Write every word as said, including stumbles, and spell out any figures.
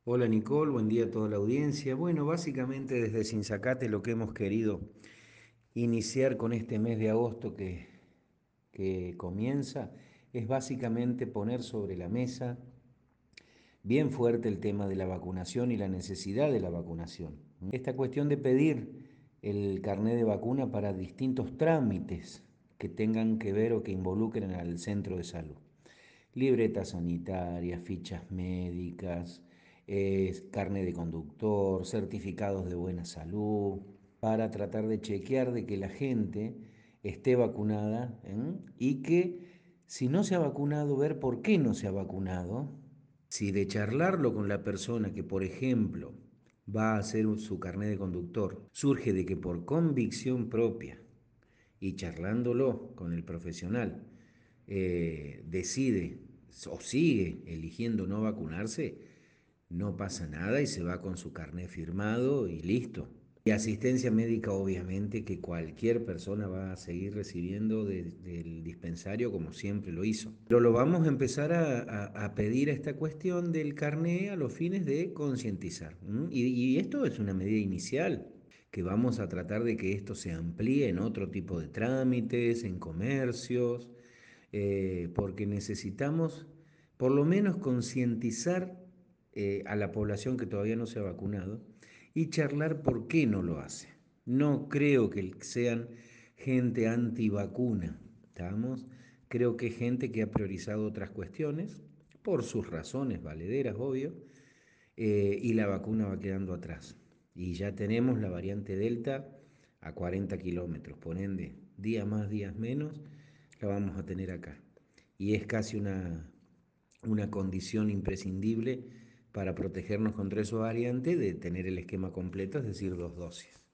Hola Nicole, buen día a toda la audiencia. Bueno, básicamente desde Sinsacate lo que hemos querido iniciar con este mes de agosto que, que comienza es básicamente poner sobre la mesa bien fuerte el tema de la vacunación y la necesidad de la vacunación. Esta cuestión de pedir el carné de vacuna para distintos trámites que tengan que ver o que involucren al centro de salud. Libretas sanitarias, fichas médicas, eh, carné de conductor, certificados de buena salud, para tratar de chequear de que la gente esté vacunada, ¿eh? Y que si no se ha vacunado, ver por qué no se ha vacunado. Si de charlarlo con la persona que, por ejemplo, va a hacer su carné de conductor, surge de que por convicción propia y charlándolo con el profesional, eh, decide o sigue eligiendo no vacunarse, no pasa nada y se va con su carné firmado y listo. Y asistencia médica, obviamente, que cualquier persona va a seguir recibiendo de- del dispensario como siempre lo hizo. Pero lo vamos a empezar a, a- a pedir a esta cuestión del carné a los fines de concientizar. ¿M? Y, y esto es una medida inicial, que vamos a tratar de que esto se amplíe en otro tipo de trámites, en comercios, eh, porque necesitamos por lo menos concientizar eh, a la población que todavía no se ha vacunado y charlar por qué no lo hace. No creo que sean gente antivacuna, ¿estamos? Creo que es gente que ha priorizado otras cuestiones, por sus razones valederas, obvio, eh, y la vacuna va quedando atrás. Y ya tenemos la variante Delta a cuarenta kilómetros, por ende, día más, días menos, la vamos a tener acá. Y es casi una, una condición imprescindible para protegernos contra esa variante de tener el esquema completo, es decir, dos dosis.